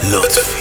لطفی.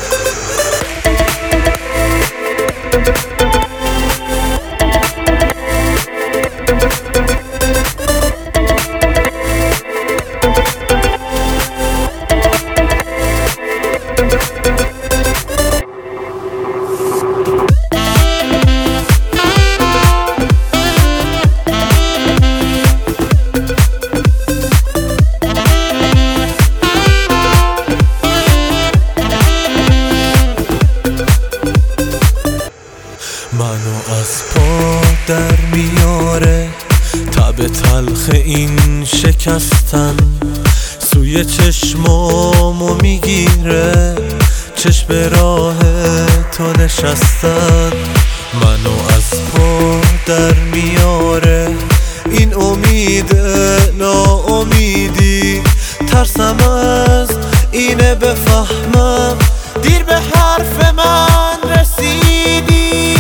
منو از پا در میاره تب تلخ این شکستن، سوی چشمامو میگیره چشم راه تو نشستن. منو از پا در میاره این امید ناامیدی، ترسم از اینه بفهمم دیر به حرف من رسیدی.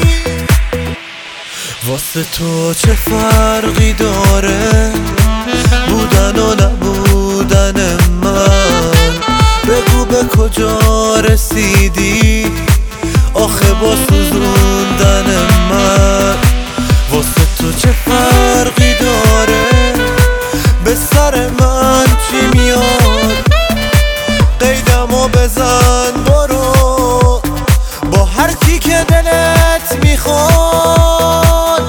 واسه تو چه فرقی داره بودن و نبودن من؟ بگو به کجا رسیدی آخه با سوزوندن من؟ واسه تو چه فرقی داره به سر من چی میاد؟ قیدمو بزن برو با هر کی که دلت میخواد.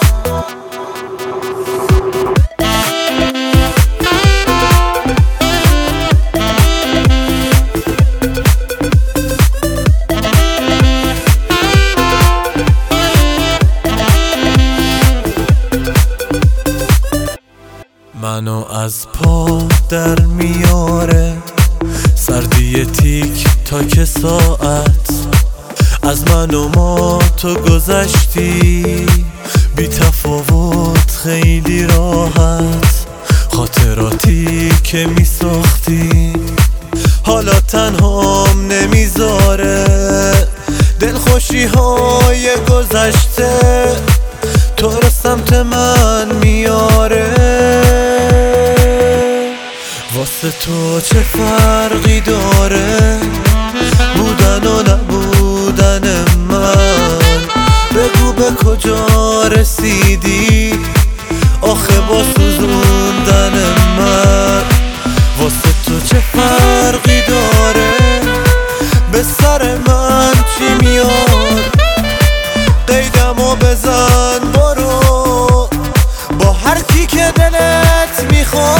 منو از پا در میاره سردی تیک تاک ساعت، از من و ما تو گذشتی بی تفاوت خیلی راحت. خاطراتی که می ساختی حالا تنهام نمیذاره، دلخوشی های گذشته تو رو سمت من میاره. واسه تو چه فرقی داره بودن و نبودن من؟ بگو به کجا رسیدی آخه با سوزوندن من؟ واسه تو چه فرقی داره به سر من چی میاد؟ قیدمو بزن برو با هر کی که دلت میخواد.